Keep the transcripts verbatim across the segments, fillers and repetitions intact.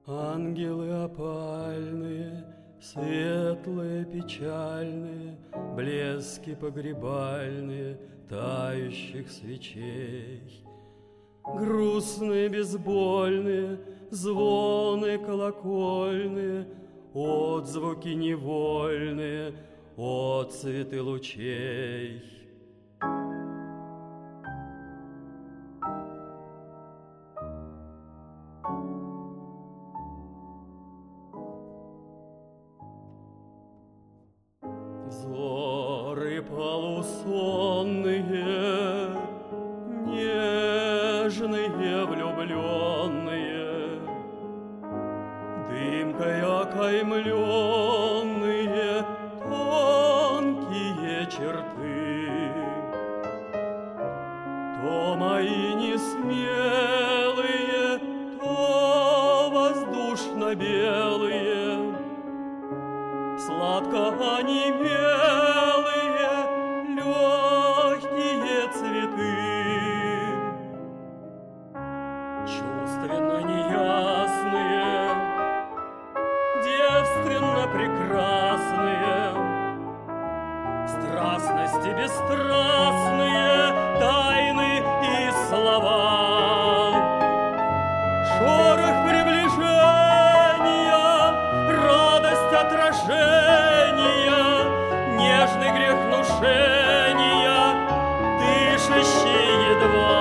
Ангелы опальные, светлые, печальные, блески погребальные тающих свечей. Грустные, безбольные, звоны колокольные, отзвуки невольные, отцветы лучей. Зоры полусонные, нежные, влюбленные, дымкой окаймленные тонкие черты, то мои несмелые, то воздушно белые, сладко онемелые, легкие цветы, чувственно неясные, девственно прекрасные, страстности бесстрастные, тайны и слова, шорох приближения, радость отражения, нежный грех внушения, дышащий едва.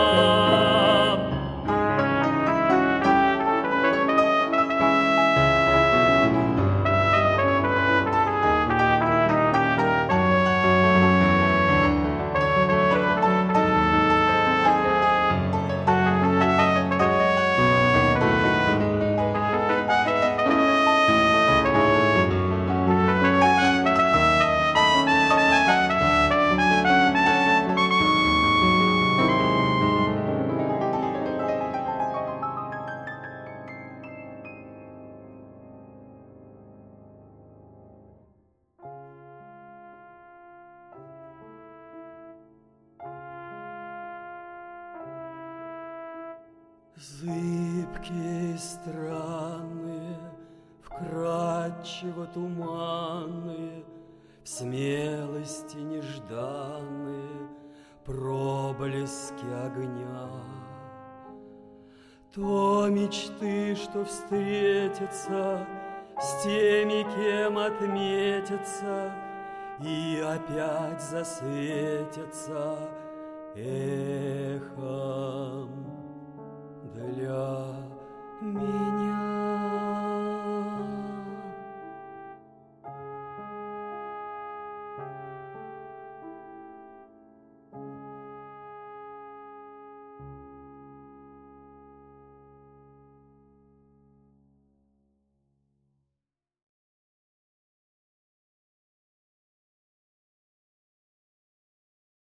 Зыбкие, странные, вкрадчиво туманные, в смелости нежданные проблески огня. То мечты, что встретятся с теми, кем отметятся, и опять засветятся эхом для